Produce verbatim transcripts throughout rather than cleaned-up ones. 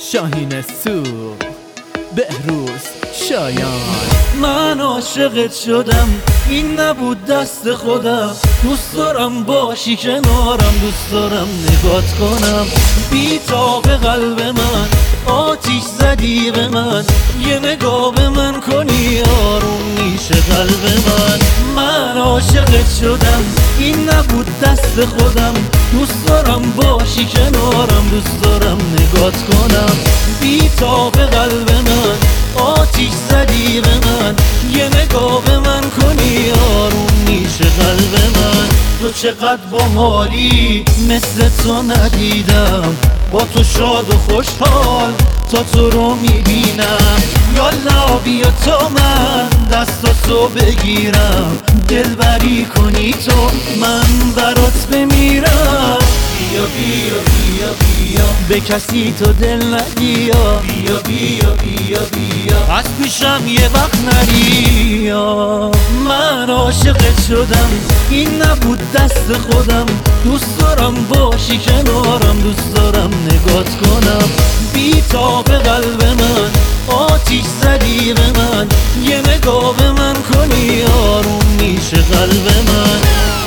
شاهین سوق بهروز شایان. من عاشقت شدم، این نبود دست خودم. دوست دارم باشی کنارم، دوست دارم نگات کنم. بی تاب قلب من آتیش زدی به من، یه نگاه به من کنی آروم میشه قلب من. من عاشقت شدم، این نبود دست خودم. دوست دارم باشی کنارم، دوست دارم نگات کنم. بی تاب قلب من آتیش زدی به من، یه نگاه به من کنی آروم میشه قلب من. تو چقدر باحالی، مثل تو ندیدم. با تو شاد و خوشحال تا تو رو میبینم. یالا بیا تا من دستاتو بگیرم، دلبری کنی تو من برات بمیرم. بیا بیا بیا بیا به کسی تو دل ندیا. بیا بیا بیا بیا از پیشم یه وقت نری. من عاشقت شدم، این نبود دست خودم. دوست دارم باشی کنارم، دوست دارم نگات کنم. بی تاب قلب من آتیش زدی به من، یه نگاه به من کنی آروم میشه قلب من.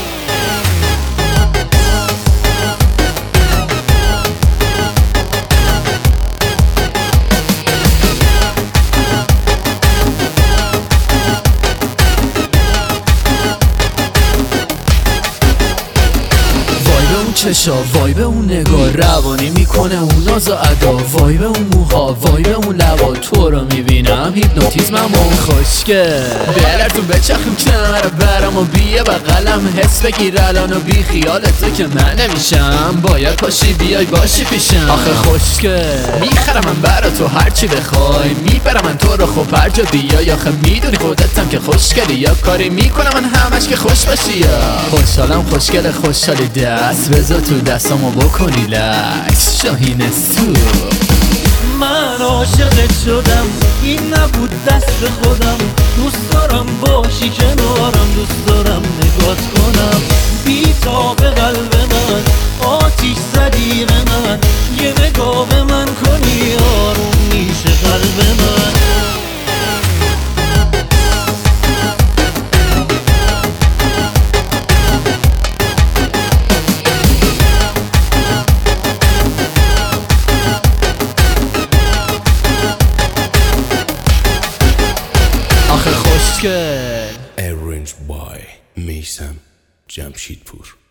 چشا وای به اون نگاه، روانی میکنه اون ناز و ادا. وای به اون موها، وای به اون لبا. تو رو میبینم هیپنوتیزمم اون خوشگه. بلرزون بچخیم کنار برم و بیا بغلم. حس بگیر الان و بی خیالت تو که من نمیشم. باید پاشی بیای باشی پیشم. آخه خوشگه میخرم من برا تو هرچی بخوای. میبرم من تو رو خب هر جا بیای. آخه میدونی خودتم که خوشگلی، یا کاری میکنم من همش که خوش باشی. یا خوشحالم خوشگل خوشحالی، دست بذار تو دستامو بکنی لکس. شاهین سوق. من عاشقت شدم، این نبود دست خودم. دوست دارم باشی کنارم، دوست دارم نگات کنم. بی تاب قلب من آتیش زدی به من، یه نگاه به من کنی آروم میشه قلب من. آخه خوشگل. Arranged by میثم جمشیدپور.